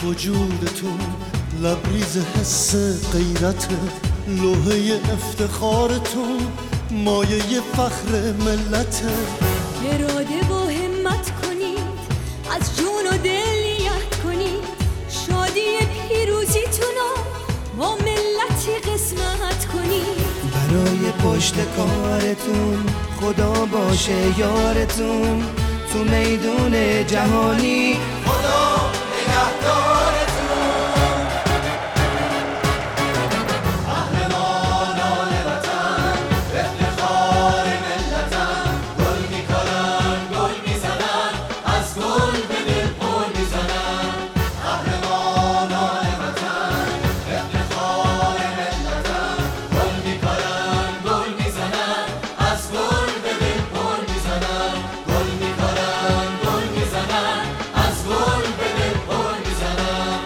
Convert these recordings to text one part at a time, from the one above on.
وجودتون لبریز حس غیرت، لوحه افتخارتون مایه فخر ملت. اراده و همت کنید، از جون و دل نیت کنید، شادی پیروزیتونو با ملتی قسمت کنید. برای پشت کارتون خدا باشه یارتون، تو میدون جهانی خدا نگهدارتون. قهرمانان وطن افتخار ملتن، گل میکنن گل میزنن، از گل به دل پل میزنن. قهرمانان وطن افتخار ملتن، گل میکنن گل میزنن، از گل به دل پل میزنن. گل میکنن گل میزنن، از گل به دل پل میزنن.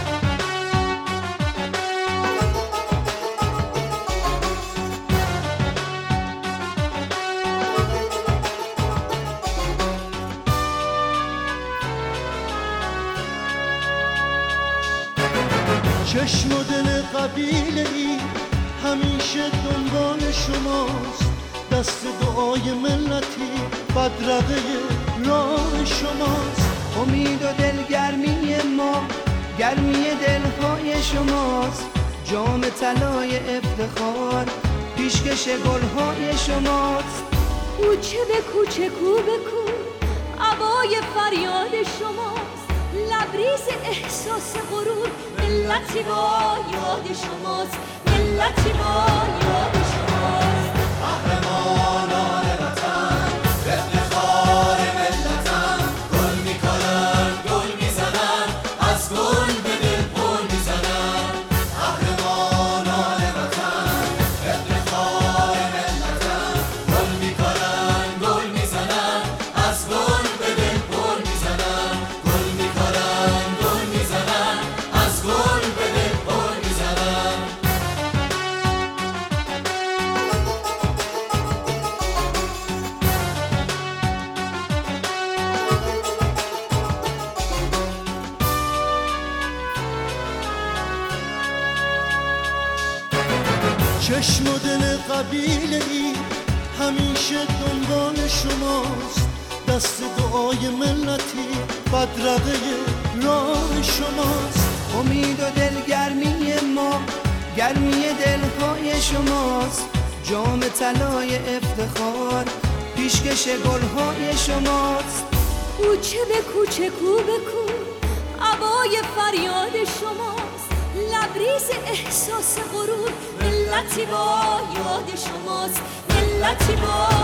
چشم و دل قبیله ای همیشه دنبال شماست، دست دعای ملتی بدرقه راه شماست. امید و دلگرمی ما گرمی دلهای شماست، جام طلای افتخار پیشکش گلهای شماست. کوچه به کوچه کو به کو عبای فریاد شماست، لبریز احساس غرور ملتی با یاد شماست، ملتی با یاد شماست. قهرمانان وطن افتخار ملتن، گل میکنن گل میزنن، از گل به دل پل میزنن. قهرمانان وطن افتخار ملتن، گل میکنن گل میزنن، از گل به دل پل میزنن. گل میکنن گل میزنن، از گل به دل پل میزنن. چشم و دل قبیله ای همیشه دنبال شماست، دست دعای ملتی بدرقه راه شماست. امید و دلگرمی ما گرمی دلهای شماست، جام طلای افتخار پیشکش گلهای شماست. کوچه به کوچه کو به کو عبای فریاد شماست، لبریز احساس غرور ملتی با یاد شماست، ملتی با